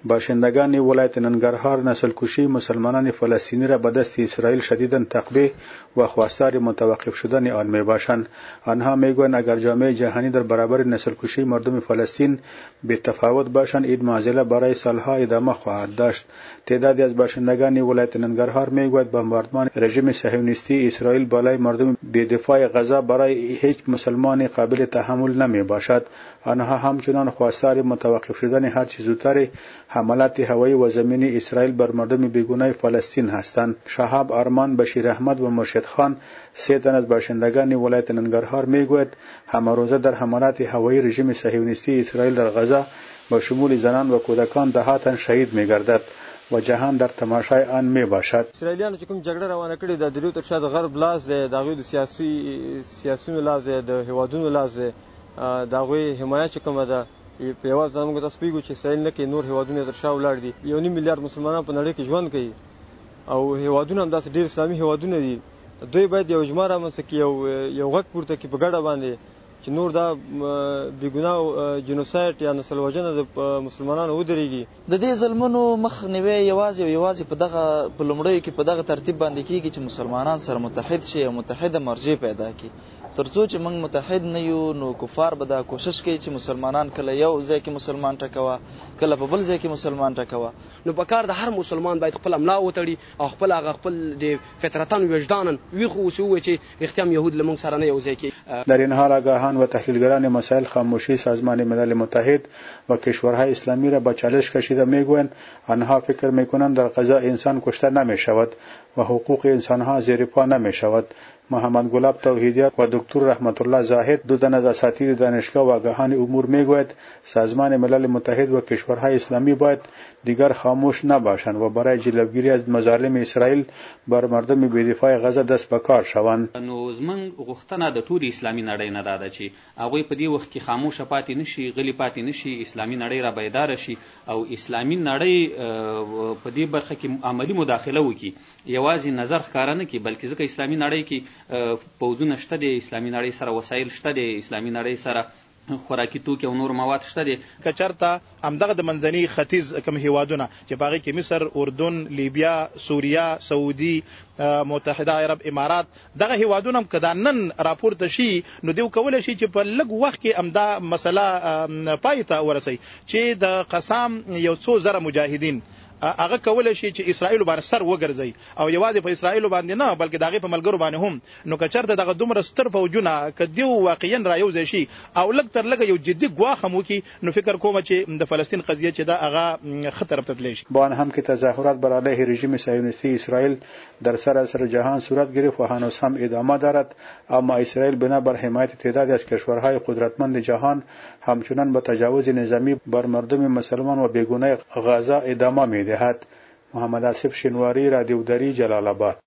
باشندگان ولایت ننگرهار نسل کشی مسلمانان فلسطینی را به دست اسرائیل شدیداً تقبیح و خواستار متوقف شدن آن میباشند. آنها میگویند اگر جامعه جهانی در برابر نسل کشی مردم فلسطین بی تفاوت باشند، این معضله برای سالها ادامه خواهد داشت. تعدادی از باشندگان ولایت ننگرهار میگویند بمباردمان رژیم صهیونیستی اسرائیل بالای مردم بی‌دفاع غزه برای هیچ مسلمان قابل تحمل نمی باشد. آنها همچنان خواستار متوقف شدن هر چه زودتر حملات هوایی و زمینی اسرائیل بر مردم بیگناه فلسطین هستند. شهاب آرمان، بشیر احمد و مرشد خان، سه تن از باشندگان ولایت ننگرهار میگوید همه روزه در حملات هوایی رژیم صهیونیستی اسرائیل در غزه با شمول زنان و کودکان ده تن شهید می‌گردد و جهان در تماشای آن می باشد. اسرائیلیانو چې کوم جګړه روانه کړې د دریو تر شا د غرب لاس دی، د هغوی د سیاسیونو لاس دی، د هیوادونو لاس دی، د هغوی حمایت چې کومه ده په یوازې موږ تاسو پوهېږو چې اسرائیل نه کوي، نور هیوادونه تر شا ولاړ دي. 1.5 میلیارډ مسلمانان په نړۍ کې ژوند کوي او هیوادونه هم داسې ډېر اسلامي هیوادونه دي. دوی باید یو اجماع رامنځته کړي، یو غږ پورته کړي په ګډه باندې چې نور دا بیګناه جنوسایډ یا نسل وژنه د مسلمانانو ودرېږي. د دې ظلمونو مخنیوی یوازې په دغه په لومړیو کې په دغه ترتیب باندې کېږي چې مسلمانان سره متحد شي او متحده مرجع پیدا کړي. تر څو چې موږ متحد نه یو نو کفار به دا کوشش کوي چې مسلمانان کله یو ځای کې مسلمان ټکوه، کله په بل ځای کې مسلمان ټکوه. نو په کار د هر مسلمان باید خپل املا وتړي او خپل د فطرتان وجدانن ویخو وسو چې اختیام يهود لمون سره نه یو ځای کې. در این حال آگاهان و تحلیلگران مسائل خاموشی سازمان ملل متحد و کشورهای اسلامی را به چالش کشیده میگویند آنها فکر میکنند در غزه انسان کشته نمیشود و حقوق انسانها زیر پا نمیشود. محمد گلاب توحیدیات و دکتر رحمت الله زاهد، دو تن از اساتید دانشگاه و آگاهان امور میگوید سازمان ملل متحد و کشورهای اسلامی باید دیگر خاموش نباشند و برای جلوگیری از مظالم اسرائیل بر مردم بی‌دفاع غزه دست به کار شوند. نو زمونږ غوښتنه د ټولې اسلامي نړۍ نه ده چې هغوی په دې وخت کې خاموشه پاتې نشي، غلي پاتې نشي، اسلامي نړۍ را بیداره شي او اسلامي نړۍ په دې برخه کې عملی مداخله وکړي. یوازې نظر ښکاره نه کړي، بلکې ځکه اسلامي نړۍ کې پوځونه شته دي، اسلامي نړۍ سره وسایل شته دي، اسلامي نړۍ سره خوراکي توکي او نور مواد شته دي. که چېرته همدغه د منځني ختیځ کوم هیوادونه چې په هغې کې مصر، اردن، لیبیا، سوریه، سعودي، متحده عرب امارات، دغه هیوادونه هم که دا نن راپورته شي نو دوی کولی شي چې په لږ وخت کې همدا مسله پای ته ورسوي چې د قسام یو څو زره مجاهدین هغه کولی شي چې اسرائیل باندې سر وګرځي او یوازې په اسرائیل باندې نه بلکې د هغې په ملګرو باندې هم. نو که چېرته دغه دومره ستر فوجونه که دوی واقعا را یوځای شي او لږ تر لږه یو جدي ګواښ هم وکړي نو فکر کومه چې د فلسطین قضیه چې ده هغه ښه طرف ته تللی شي. با آن هم که تظاهرات بر علیه رژیم صهیونیستی اسرائیل در سراسر جهان صورت گرفت و هنوز هم ادامه دارد، اما اسرائیل بنا بر حمایت تعدادی از کشورهای قدرتمند جهان همچنان به تجاوز نظامی بر مردم مسلمان و بیگناه غزه ادامه می‌دهد. محمد آصف شنواری، رادیو دری، جلال آباد.